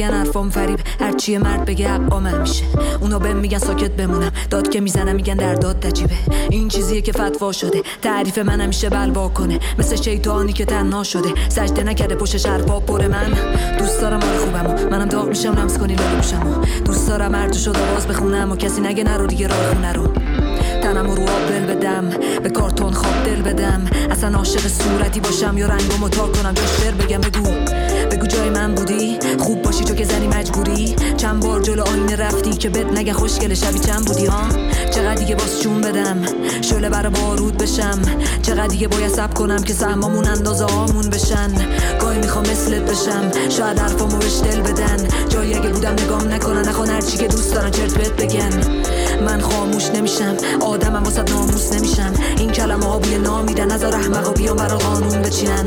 بگن حرفام فریب، هرچی مرد بگه حقام میشه. اونا بهم میگن ساکت بمونم، داد که میزنم میگن در داد عجیبه. این چیزیه که فتوا شده، تعریف من همیشه بلوا کنه. مثل شیطانی که تنها شده، سجده نکرده پشتش حرفا پر. من دوست دارم حال خوبمو، منم داغ میشم لمس کنی لالو بوشمو. دوست دارم هر تو شد آواز بخونم و کسی نگه نرو دیگه راه خونه رو. تنم رو آب دل بدم، به کارتون خواب دل بدم. اصلا عاشق صورتی باشم یا رنگمو تا کنم، که شعر بگم. بگو جای من بودی، خوب باشی تو که زنی مجبوری. چند بار جلو آینه رفتی که بد نگه خوشگل شبی چند بودی ها. چقدر دیگه باز چون بدم، شعله برا بارود بشم. چقدر دیگه باید صبر کنم که سهمامون اندازه هامون بشن. گاهی میخوام مثلت بشم، شاید حرفامو بهش دل بدن. جایی اگه بودم نگام نکنن، نخوان هرچی که دوست دارن چرت بهت بگن. من خاموش نمیشم، آدمم واسه ناموس نمیشم. این کلمه ها بوی نامیدن، از احمقا بیان برا قانون بچینن.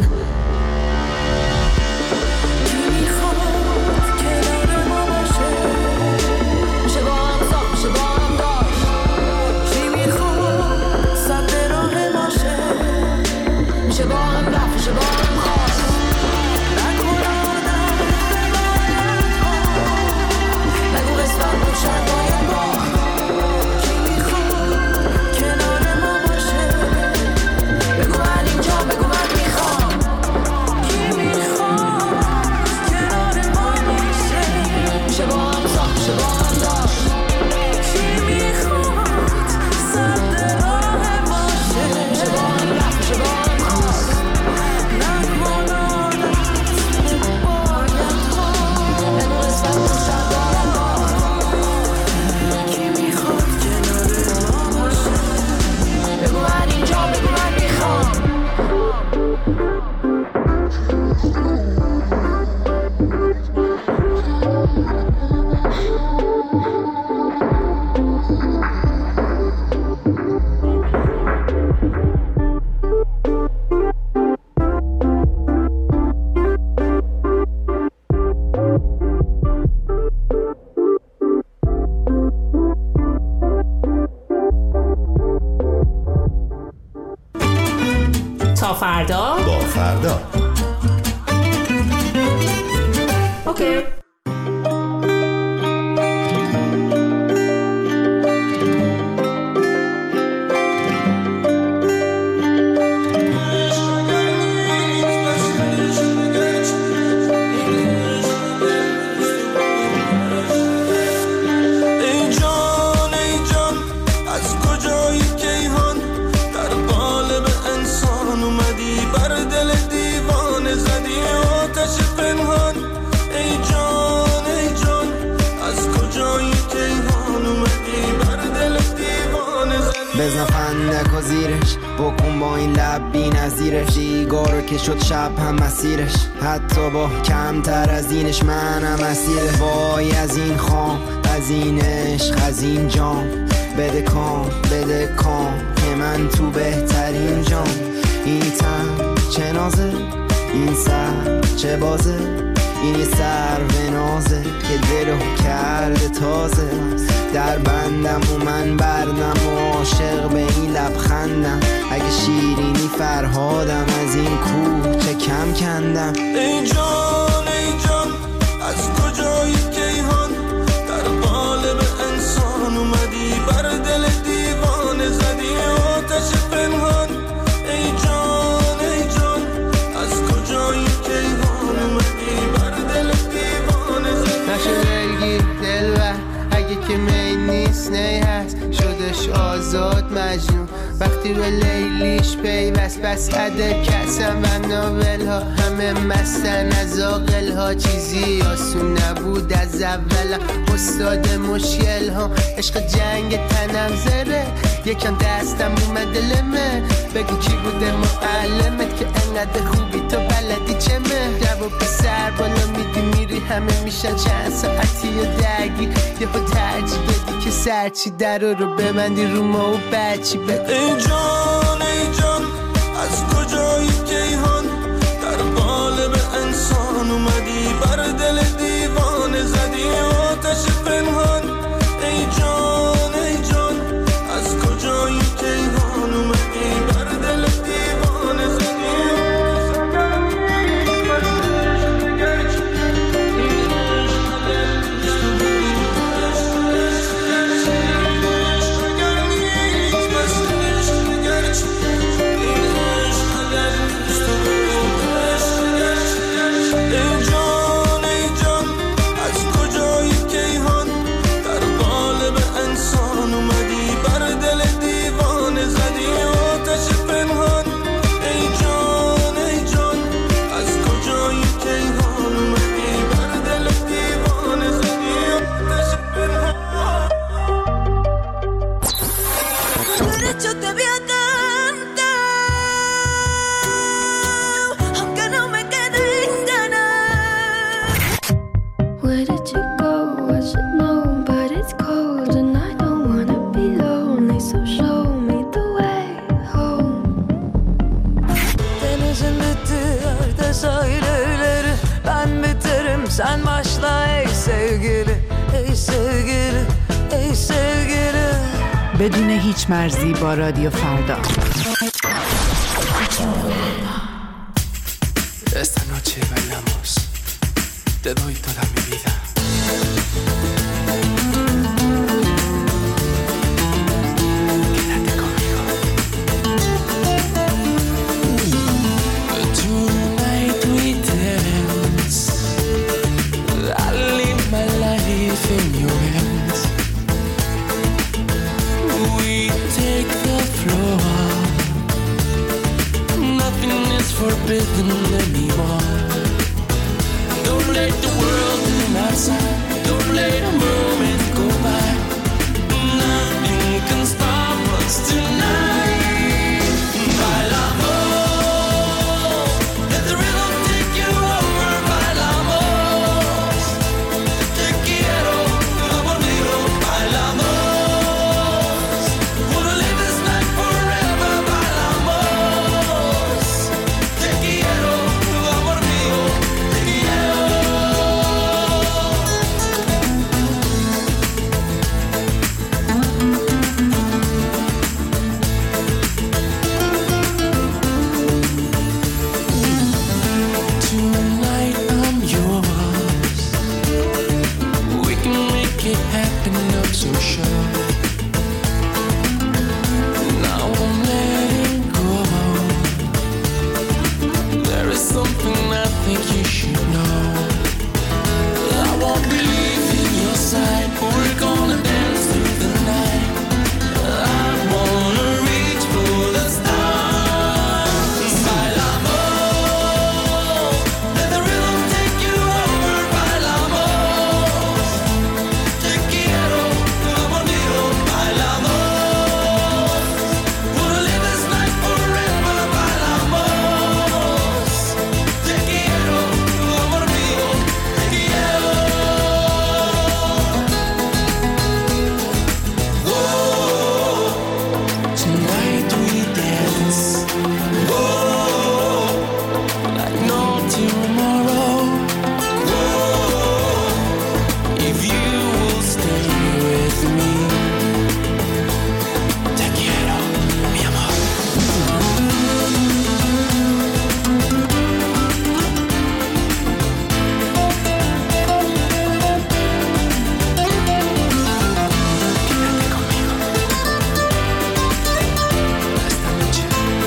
تا فردا با فردا. اوکی. بزن فندک و زیرش، بکن با این لب بی نظیرش. دیگارو که شد شب هم مسیرش، حتی با کمتر از اینش منم اسیره. وای از این خام، از این عشق، از این جام. بده کام که من تو بهترین جام. این تن چه نازه، این سر چه بازه. این سر و نازه که دلو کرده تازه. در بندم و من بردم و عاشق به این لبخندم. اگه شیرینی فرهادم، از این کوه چه کم کندم. ای جان از کجایی کیهان، در قالب انسان اومدی، بر دل دیوانه زدی آتش پنهان. ای جان از کجایی کیهان اومدی، بر دل دیوانه زدی. نشه دلگیر دلبر، اگه که می نیست نی هست. شدش آزاد مجنون وقتی به لیلیش پیوست. بس عده کسم و ناول ها همه مستن از آقل ها. چیزی آسون نبود از اول، استاد مشکل ها. عشق جنگ تنم زره، یکم دستم اومد لمه. بگو کی بوده معلمت که انقدر خوبی تو بلدی چمه. جواب سر بالا میدی میری، همه میشن چند ساعتی و درگیر. یه خود ترجیح بدی که سرچی در رو ببندی رو ما و بچی بگو. ای جان از کجایی کیهان، در قالب انسان اومدی، بر دل دیوانه زدی آتش پنهان. ای جان از کجایی کیهان اومدی، بر دل دیوانه زدی. where did you go? I should know, but it's cold and I don't wanna be lonely, so show me the way home. Denizin bitti yerde sahilleri, ben biterim sen başla ey sevgili, ey sevgili, ey sevgili. بدون هیچ مرزی با رادیو فردا. Esta noche bailamos, te doy toda mi vida. Quédate conmigo. Tonight we dance, I leave my life in your hands. We take the floor, nothing is forbidden anymore. Don't let the world in outside, don't let a moment go by. Nothing can stop us tonight. Bailamos, let the rhythm take you over. Bailamos, te quiero, amor mío. Bailamos, wanna live this night forever. Bailamos, te quiero, amor mío, te quiero. Tonight I'm yours. We can make it happen, I'm so sure. Now I'm letting go. There is something I think you should know. I won't be leaving your side, but we're gonna dance through the night. I wanna reach for the stars. Bailamos, let the rhythm take you over. Bailamos, te quiero, amor mío. Bailamos, wanna live this night forever. Bailamos, te quiero, amor mío, te quiero. Oh, tonight we dance. Oh, like no tomorrow. Oh, if you will stay with me. Te quiero, mi amor. Quédate conmigo. Esta noche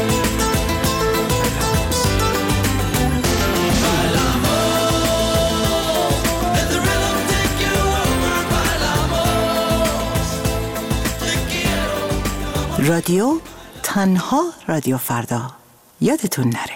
bailamos. Let the rhythm take you over. Bailamos. Te quiero. رادیو تنها رادیو فردا. یادتون نره.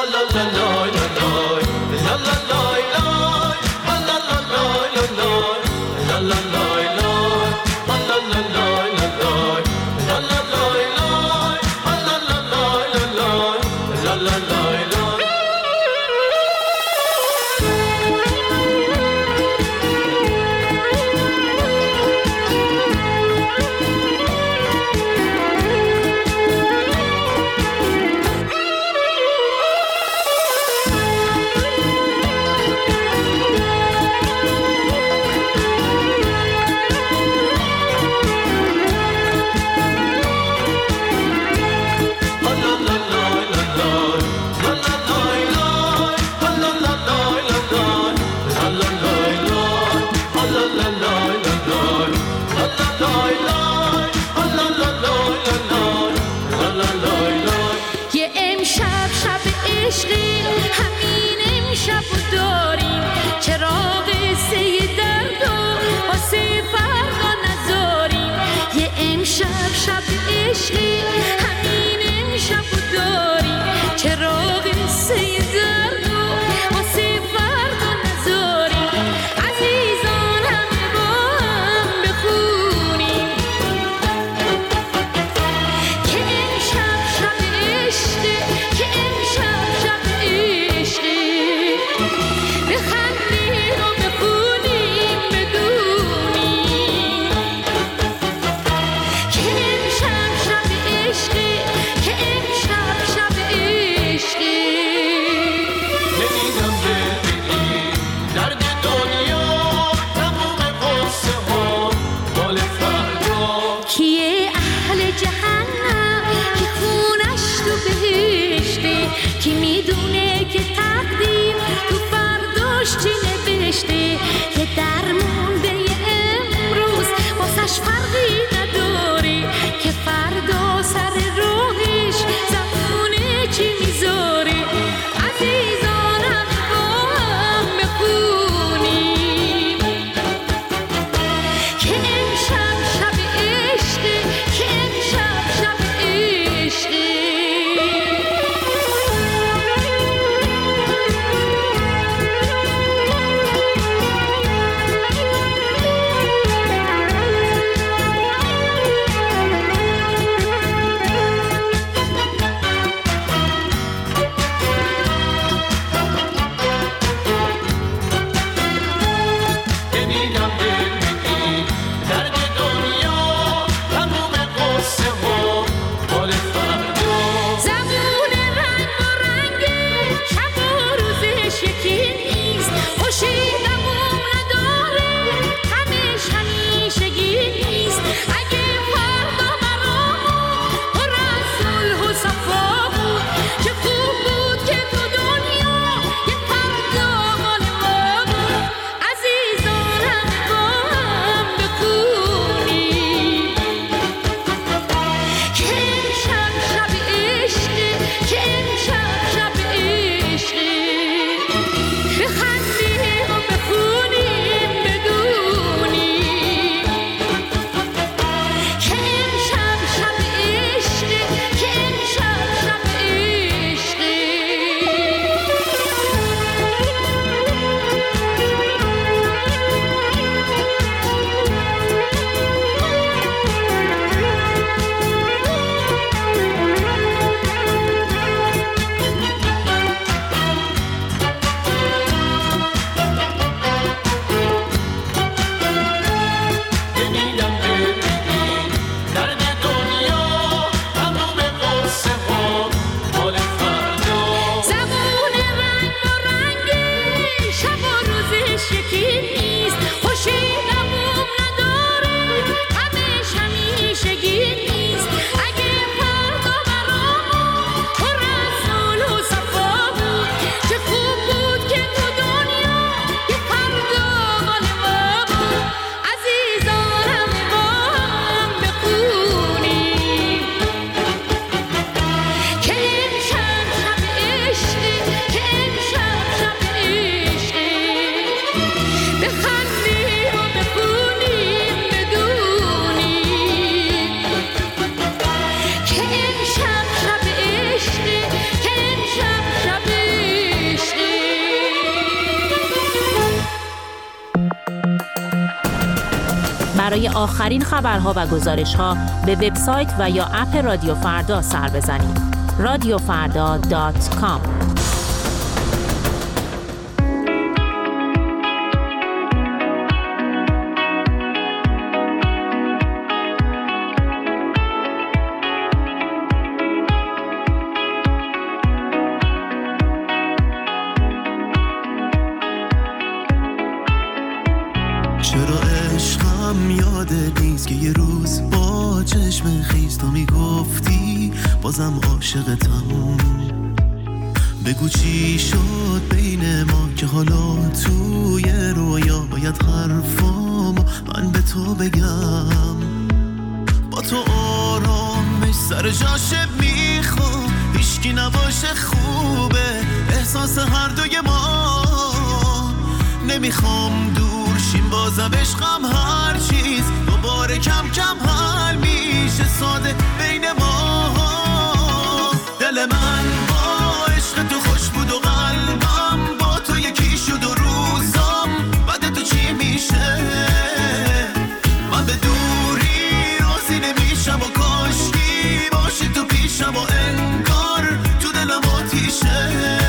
یه امشب شب عشقی، همین امشب رو داریم، چراغ سه درد و واسه فردا نذاریم. یه امشب شب عشقی، همین امشب رو داریم، چراغ سه درد و واسه فردا نذاریم. عزیزان همه با هم بخونیم که امشب شب عشقی، که امشب شب عشقی. بخندیم و بخونیم بهشتی که درمونده امروز واسش فرقی نداری که فردا سر روحش زمونه چی میذاری عزیزانم با هم بخونیم که امشب شب عشقی که امشب شب عشقی برای آخرین خبرها و گزارش‌ها به وبسایت و یا اپ رادیو فردا سر بزنید. radiofarda.com. چرا عشقم یادت نیست که یه روز با چشم خیز تو میگفتی بازم عاشقتم. بگو چی شد بین ما که حالا توی رویا باید حرفامو من به تو بگم. با تو آرامش سر جاشه میخوام، هیچکی نباشه خوبه احساس هر دوی ما. نمیخوام دور شیم بازم عشقم هر چیز دوباره کم کم حل میشه ساده بین ما. دل من با عشق تو خوش بود و قلبم با تو یکی شد و روزم بعد تو چی میشه. من به دوری راضی نمیشم و کاشکی باشی تو پیشم و انگار تو دلم آتیشه.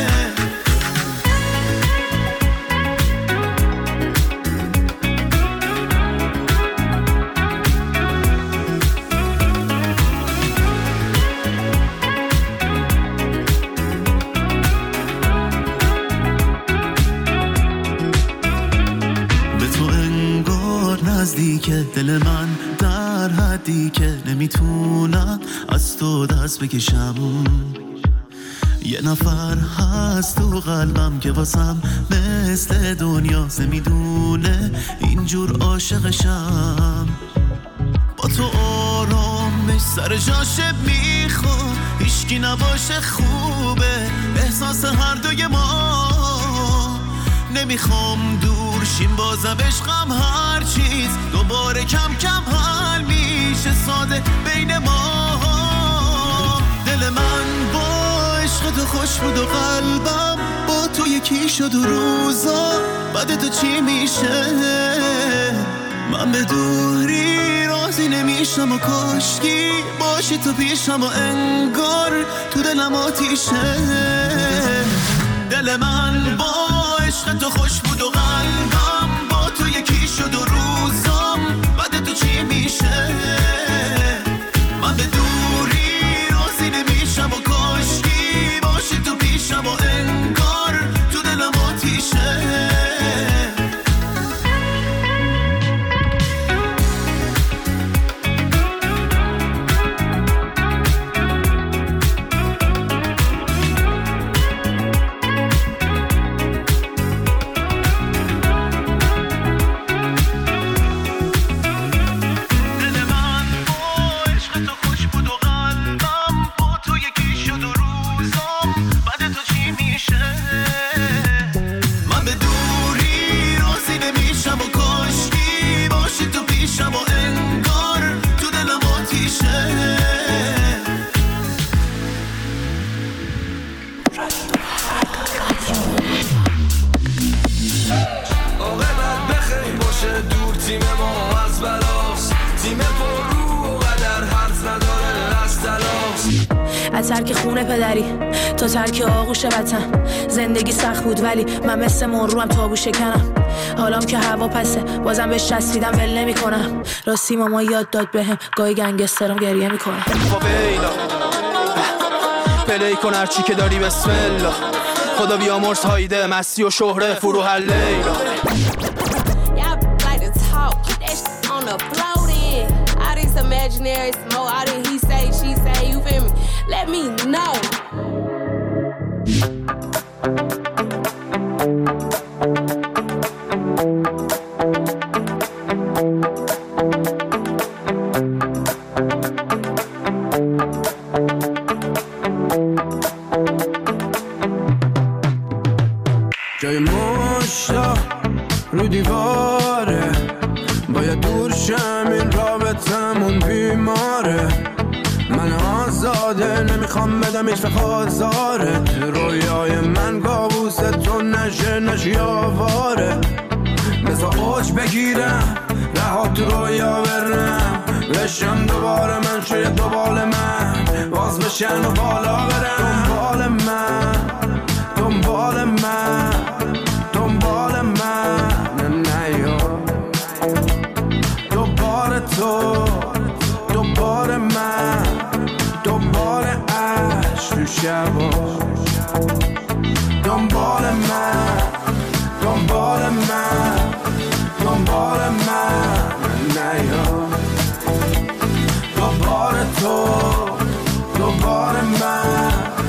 نزدیکه دل من در حدی که نمیتونم از تو دست بکشم. یه نفر هست تو قلبم که واسم مثل دنیاست، میدونه اینجور عاشقشم. با تو آرامش سر جاشه میخوام، هیچکی نباشه خوبه احساس هر دوی ما. نمیخوام دور شیم بازم عشقم هر چیز دوباره کم کم حل میشه ساده بین ما. دل من با عشق تو خوش بود و قلبم با تو یکی شد و روزا بعد تو چی میشه. من به دوری راضی نمیشم و کاشکی باشی تو پیشم و انگار تو دلم آتیشه. دل من با عشق تو خوش بود و قلبم با تو یکی شد و روزام بعد تو چی میشه. من به دوری راضی نمیشم و کاشکی باشی تو پیشم و انگار تو دلم آتیشه. ترک خونه پدری تا ترک آغوش وطن. زندگی سخت بود ولی من مثل مروم تابو شکنم. حالام که هوا پسه بازم بهش چسبیدم ول نمی کنم. راستی ماما یاد داد بهم گاهی گنگسترم گریه میکنه. فاویلا پلی کن هرچی که داری بسم الله. خدا بیامرز هایده مستی و شهره فروح لیلا. Imaginary smoke, all that he say, she say, you feel me? Let me know. جای مشتا رو دیواره باید دور شم این رابطمون بیماره. من آزاده نمیخوام بدم هیچ وقت آزارت. رویای من کابوس تو نشی آواره. بذار اوج بگیرم رها تو رویا برم بشم دوباره من شاید دوباره من باز بشن و بالا برم. دنبال من دنبال من دنبال من نیا دوباره تو دوباره من دوباره عشق تو شبا. دنبال من دنبال من دنبال من نیا دوباره تو دوباره من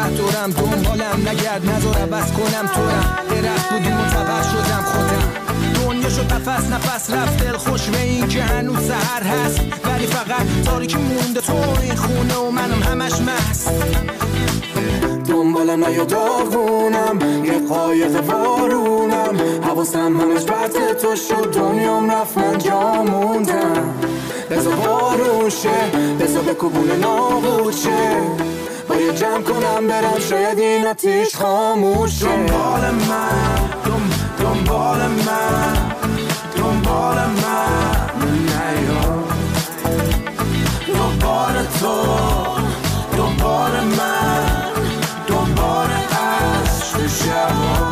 دورم دنبالم نگرد نذار عوض کنم تورم درخت بودیم و تبر شدم خودم دنیا شد قفس نفس رفت دل خوش به این که هنوز سحر هست ولی فقط تاریکی مونده تو این خونه و منم همش مست دنبالم نیا داغونم یه قایق وارونم حواسم همش بد تو شد دنیام رفت من جا موندم بذار بارون شه بذار به کوبون نابود شه باید جمع کنم برم شاید این آتیش خاموش شه دنبال من دنبال من دنبال من نیا دنبال تو دنبال من دنبال عشق شبا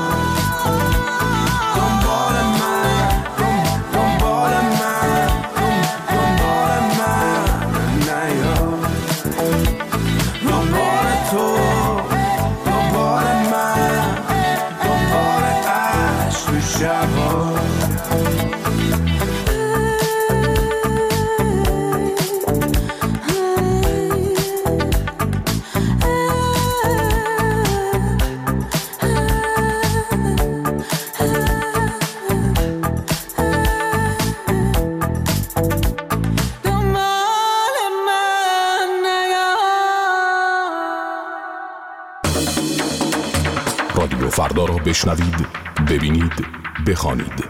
دنبال من دنبال من دنبال من نیا دنبال تو دنبال من دنبال عشق شبا رادیو فردا را بشنوید، ببینید، بخوانید.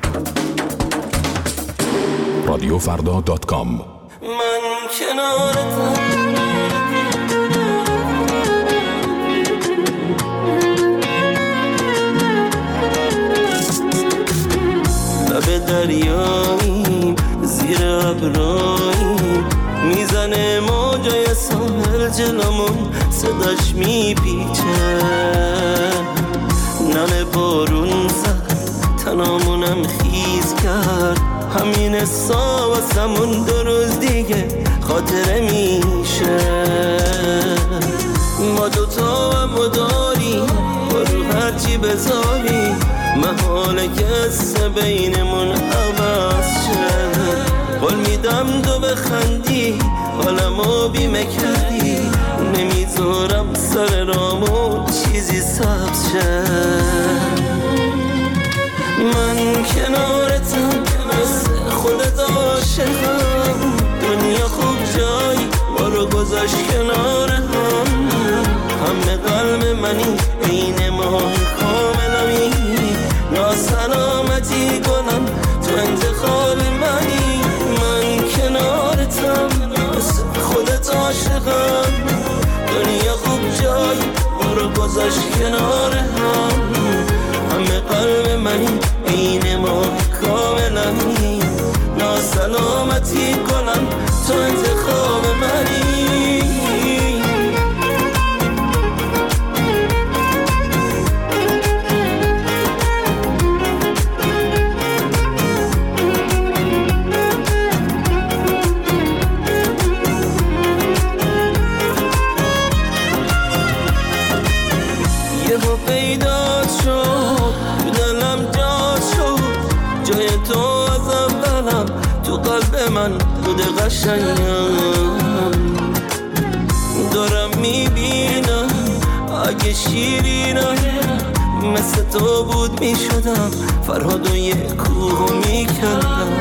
رادیوفردا.com. من کنارتم لب دریاییم زیر ابراییم میزنه موجای ساحل جلومون صداش میپیچه نم بارون زد تنامونم خیز کرد همین حسا واسمون 2 روز دیگه خاطره میشه ما دوتا هم داریم با رو هرچی بذاری محاله که قصه بینمون عوض شه قول میدم تو بخندی حالمو بیمه کردی نمیذارم سر رامو چیزی سبز شه من کنارتم مثل خودت عاشقم دنیا خوب جایی ما رو گذاشت کنار همه قلب منی این ماه کاملمی ناسلامتی کنم تو انتخاب منی من کنارتم مثل خودت عاشقم دنیا خوب جایی ما رو گذاشت کنار همه قلب منی این ما کاملمی ناسلامتی کنم تو انتخاب منی یهو پیدا شد تو دلم جا شد جای تو از اولم تو قلب من بوده قشنگم دارم میبینم اگه شیرینم مثل تو بود میشدم فرهاد و یه کوه میکردم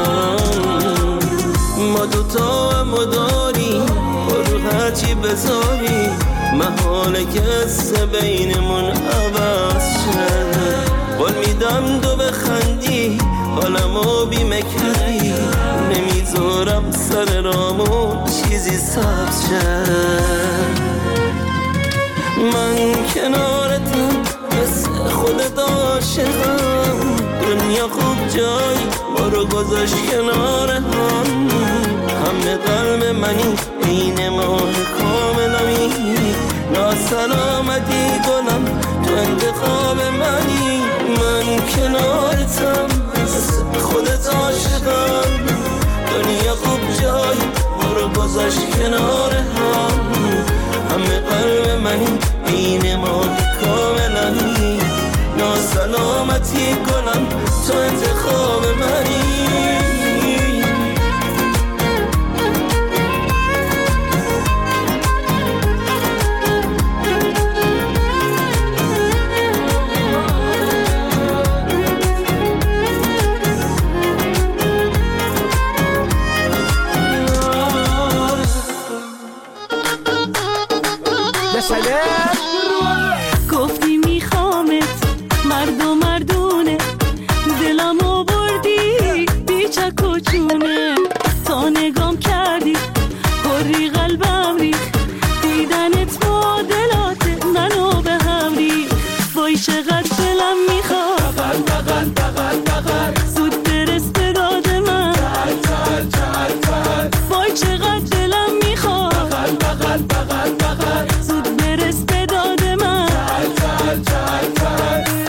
ما دوتا هم داریم با رو هرچی بذاری محاله که قصه بینمون عوض شه قول میدم تو بخندی حالمو بیمه کردی نمیذارم سر رامو چیزی سبز شه من کنارتم مثل خودت عاشقم دنیا خوب جایی ما رو گذاشت کنار همه قلب منی این ماه کاملمی ناسلامتی کنم تو انتخاب منی من کنارتم مثل خودت عاشقم دنیا خوب جایی ما رو گذاشت کنار همه قلب منی این ماه کاملمی ناسلامتی کنم تو انتخاب منی چقدر دلم میخواد بغل بغل بغل بغل زود برس به داد من چل چل چل وای چقدر دلم میخواد بغل بغل بغل بغل زود برس به داد من چل چل چل چل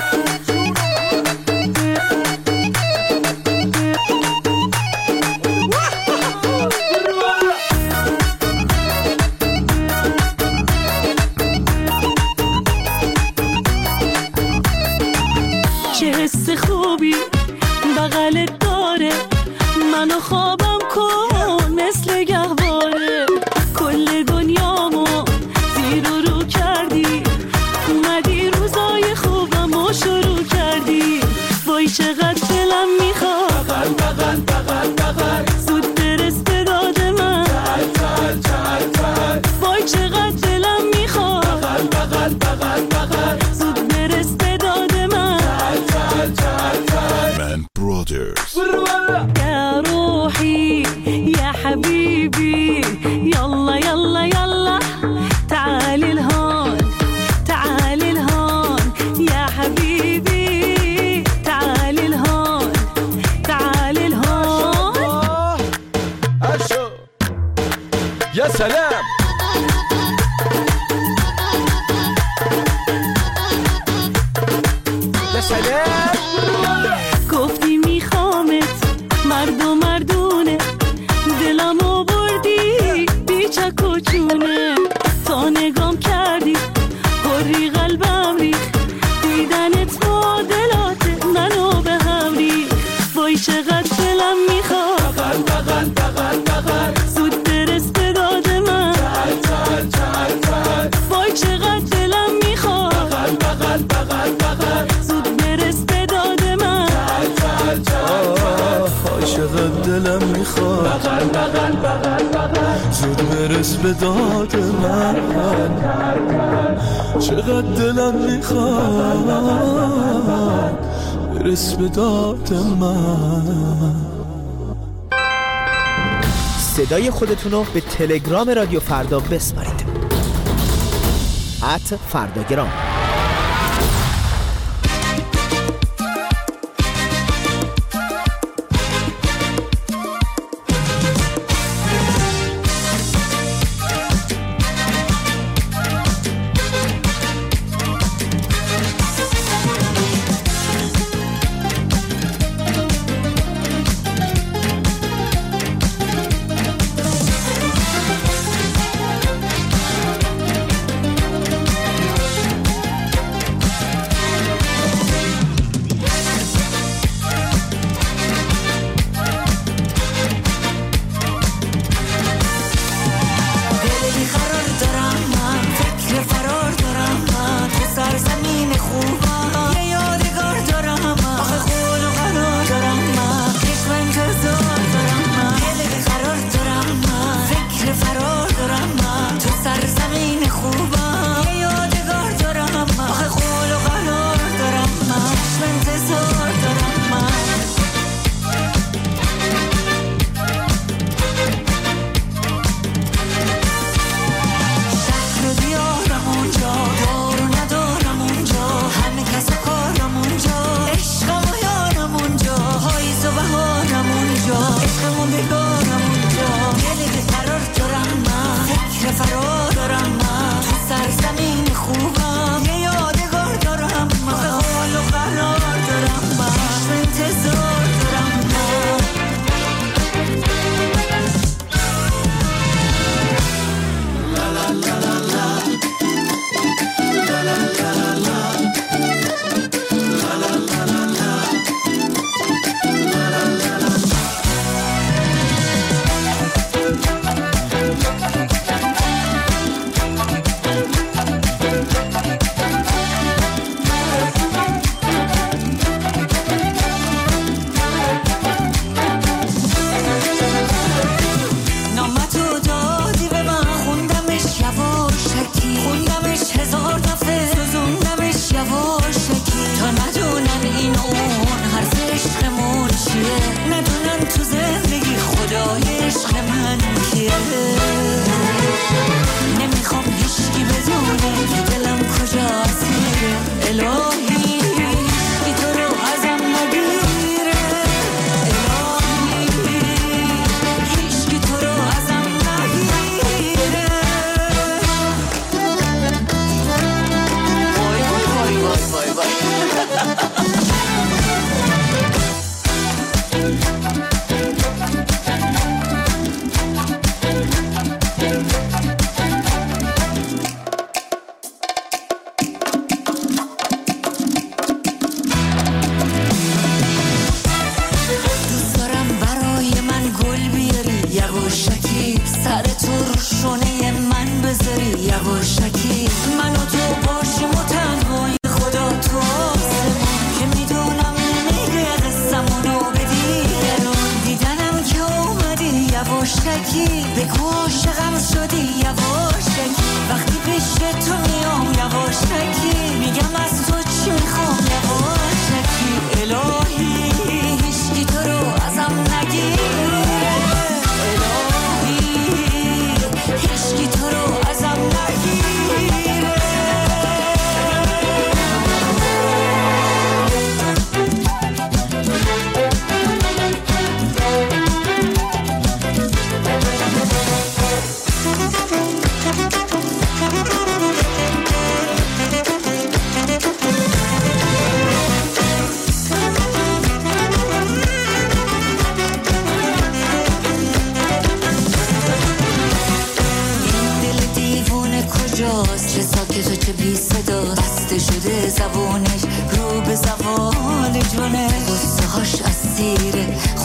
چه حس خوبی بغلت داره منو خوابم کن مثل گهواره کل دنیامو زیر و رو کردی اومدی روزای خوبمو شروع کردی وای چقدر دلم میخواد بغل بغل بغل بغل زود برس به داد من چل چل چل وای چقدر دلم میخواد بغل بغل بغل بغل زود برس به داد من من برادرز يا روحي يا حبيبي يلا يلا يلا تعالي لهون تعالي لهون يا حبيبي تعالي لهون تعالي لهون اشو يا سلام يا سلام گفتی میخوامت مرد و مردونه دلمو بردی بی چک و چونه تا نگام کردی پری قلبم ریخ دیدنت معادلات منو به هم ریخ وای چقدر دلم میخواد بغل بغل بغل بغل زود برس به داد من چل چل چل وای چقدر دلم میخواد بغل بغل بغل بغل زود برس به داد من چل چل آه چقدر دلم میخواد بغل بغل بغل بغل زود برس به داد من چقدر دلم میخواد برس به داد من. صدای خودتونو به تلگرام رادیو فردا بسپارید @فرداگرام.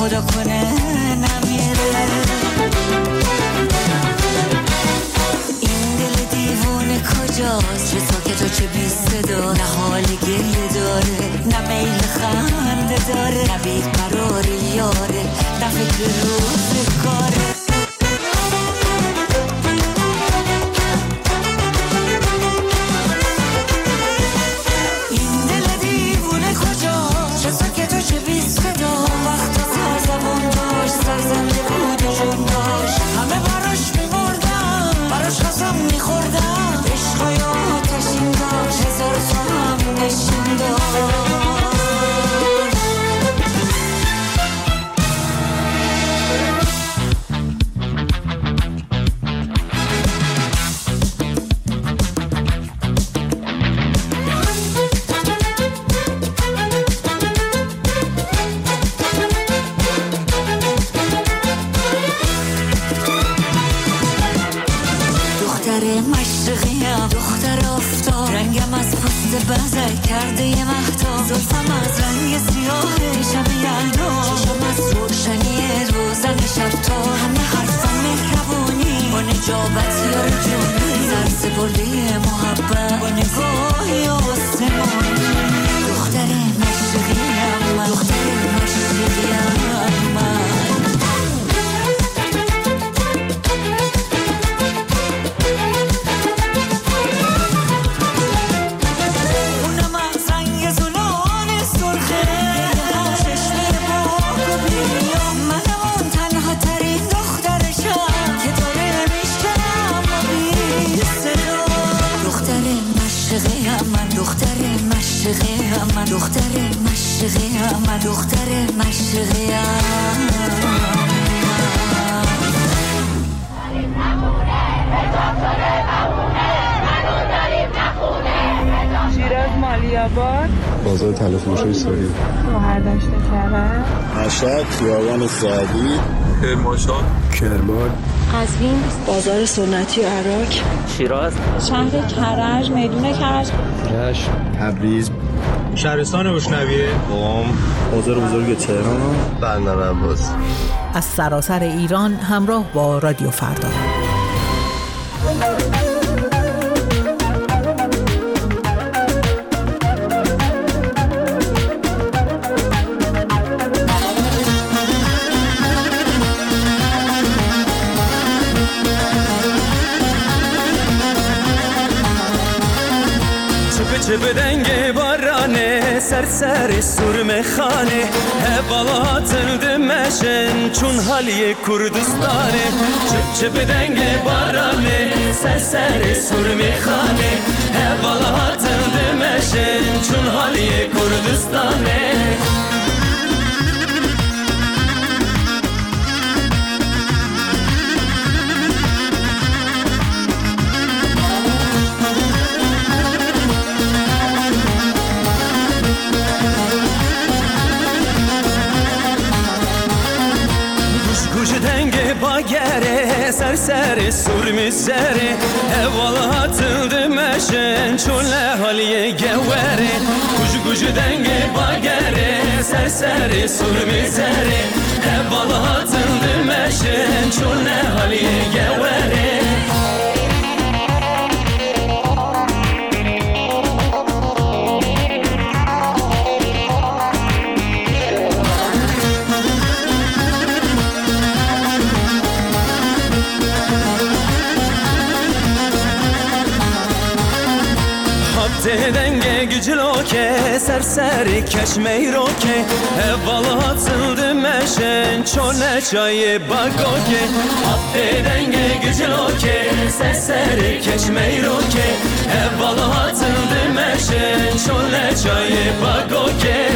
خدا کنه نمیره. این دل دیوونه کجاست؟ چه ساکت و چه بی صدا، نه حال گریه داره نه میل خنده داره، نه بیقرار یاره نه فکر روزگاره. بزر کرده یه مهتاب، زلفم از رنگ سیاه شب یلدا، چشم از روشنی روزن شب تا، همه حرفم مهربونی با نجابت یار جونی، سر سپرده محبت با نگاهی آسمانی. دختر مشرقیم من، دختر مشرقیم من. من دختر مشرقیم من، دختر مشرقیم. شیراز مالی‌آباد، بازار تلفروشی سوری، شهردشت کرج، مشهد خیابان سعدی، کرمانشاه، کرمان، قزوین بازار سنتی عراق، شیراز، شهر کرج، میدون کرج، رشت، تبریز، شهرستان بشنویه، قم، بازار بزرگ تهران، بندر عباس. از سراسر ایران همراه با رادیو فردا. چه بدنگ بارانه سر سرم خانه، حوالات دمشن چون حالی کردستانه. چه بدنگ بارانه سر سرم خانه، حوالات دمشن چون حالی کردستانه. باگره سر سرم سره، حوالات دمشن چون حالی گوره. گوش دنگ باگره سر سرم سره، حوالات دمشن چون حالی گوره. دنگ گجلو که سر کشمی رو که، حوالات دمشن چون چای باگو که. دنگ گجلو که سر کشمی رو که، حوالات دمشن چون چای باگو که.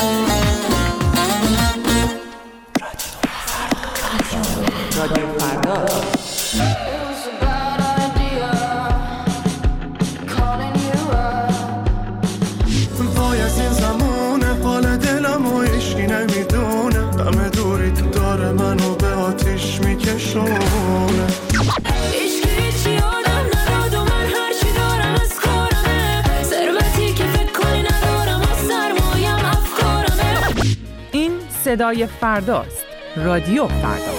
رادیو فردا. منو به آتیش میکشونه. هیچی آدم نداد و من هرچی دارم از کارمه، ثروتی که فکر کنی ندارم و سرمایم افکارمه. این صدای فرداست. رادیو فردا.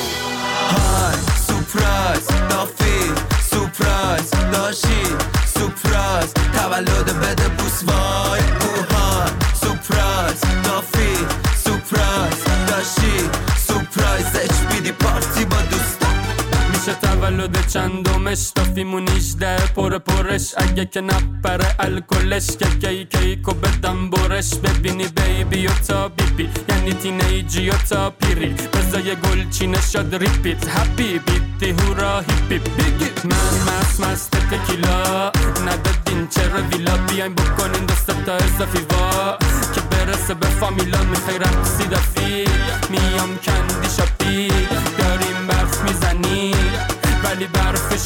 های سورپرایز دافی سورپرایز داشی سورپرایز تولد بده بوس وای های سورپرایز دافی سورپرایز داشی سورپرایز HBD پارتی با دوستا میشه تولد چندمش دافیمون 18 پرش اگه که نپره الکلش که کیکو بدم برش ببینی بیبی و تا بیبی یعنی تینیجی و تا پیری بزای گلچینه شد ریپیت هپی بیتی هورا هیپی بیگی من مست تکیلا ندادین چرا ویلا بیاین بکنین دست تا اضافی وا که برسه به فامیلا میخوای رقصی دافی میام کندی شاپی داریم برف میزنی ولی برف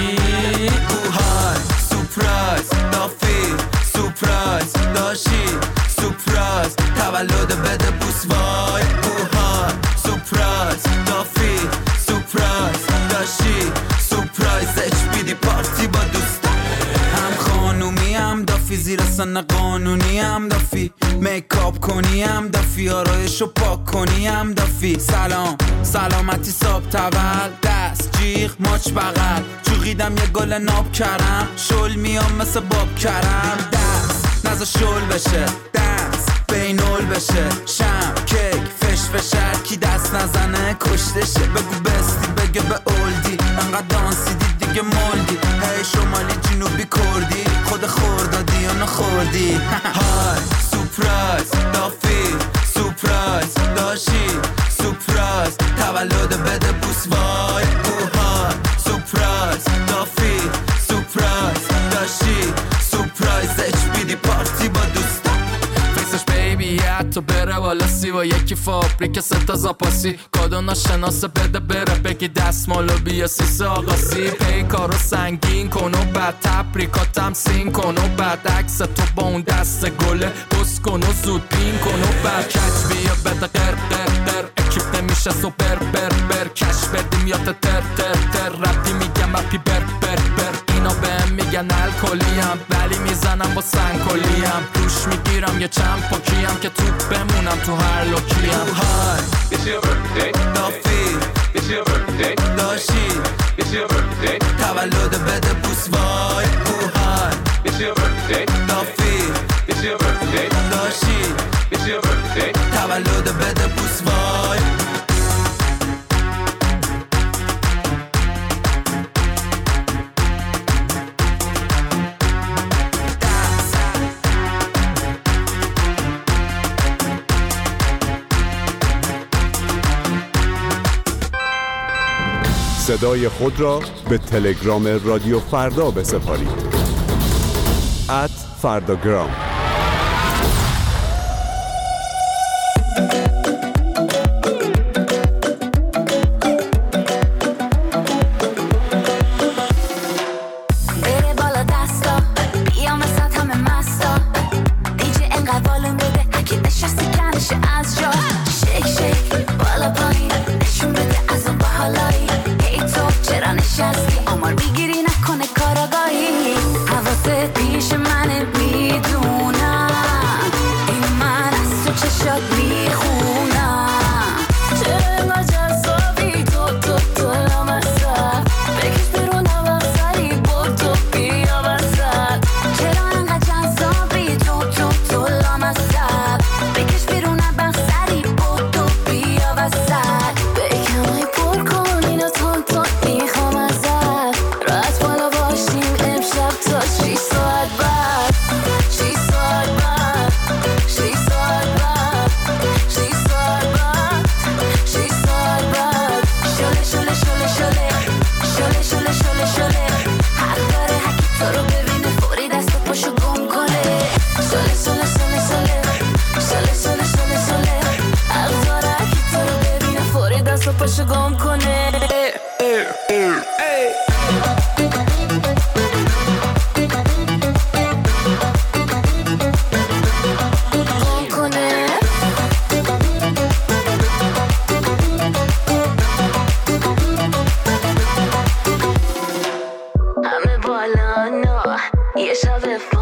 شدی های سورپرایز دافی سورپرایز داشی سورپرایز تولد بده بوس وای های سورپرایز دافی سورپرایز داشی سورپرایز HBD پارتی با دوستا هم خانومی هم دافی زیر سن قانونی هم دافی میکاپ کنی هم دافی آرایشو پاک کنی هم دافی سلام سلامتی صاحب تول دست جیغ ماچ بغل چوغیدم یه گل ناب کرم شل میام مثل باب کرم دست نزا شل بشه دست بینول بشه شم کیک فش کی دست نزنه کشتشه بگو بستی بگه به اولدی انقدر دانسی دیگه مولدی هی شمالی جنوبی کردی خود خوردادی یا نخوردی های سورپرایز دافی سورپرایز داشی سورپرایز تولد بده بوس وای های سورپرایز دافی سورپرایز داشی سورپرایز HBD پارتی با دوستا فیسش بیبی حتی بره والا سی و یکی فابریک ستا زاپاسی کادو ناشناسه بده بره بگی دستمالو بیا سیس آقاسی پیکارو سنگین کن و بعد تبریکاتم سین کن و بعد عکس تو با اون دست گله بس کن و زود پین کن و بعد کچ بیا بده قر اکیپ نمیشه سوپر بر کش بدیم یا تر رپی میگم اپی بر اینا بهم میگن الکلیم ولی میزنم با سنگکلیم روش میگیرم یه چند پاکیم که توپ بمونم تو هر لوکیم های It's your birthday دافی It's your birthday داشی It's your birthday تولد بده بوس وای های It's your birthday دافی It's your birthday داشی It's your birthday تولد بده بوس وای صدای خود را به تلگرام رادیو فردا بسپارید. @فرداگرام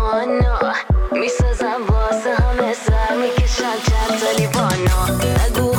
میسازم واسه همه سر میکشم چند تا لیوانو نگو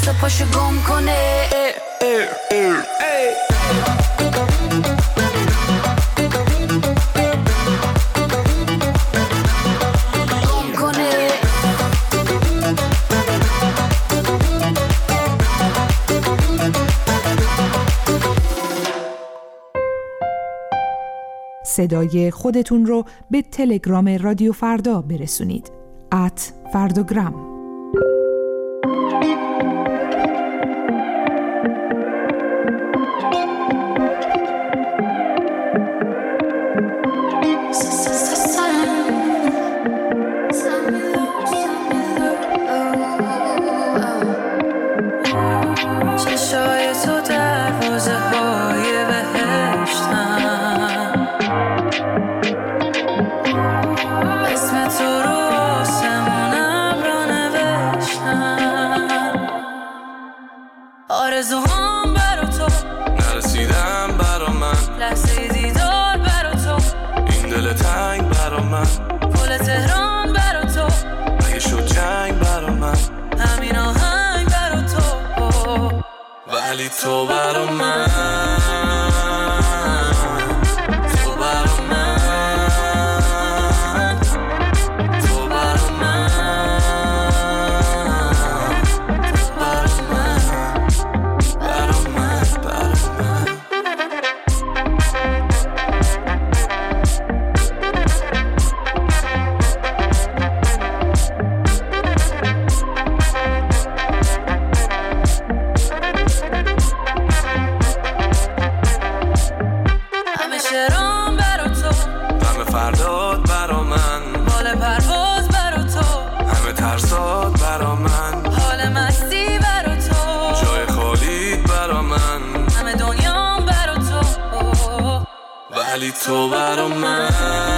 دست پاشو گم کنه. صدای خودتون رو به تلگرام رادیو فردا برسونید. @فرداگرام. آرزوهام برا تو نرسیدم برا من، لحظه دیدار برا تو، این دل تنگ برا من، پل تهران برا تو، اگه شد جنگ برا من، همین آهنگ برا تو، ولی تو برا من، تو برا من، تو برا من، ولی تو برا من.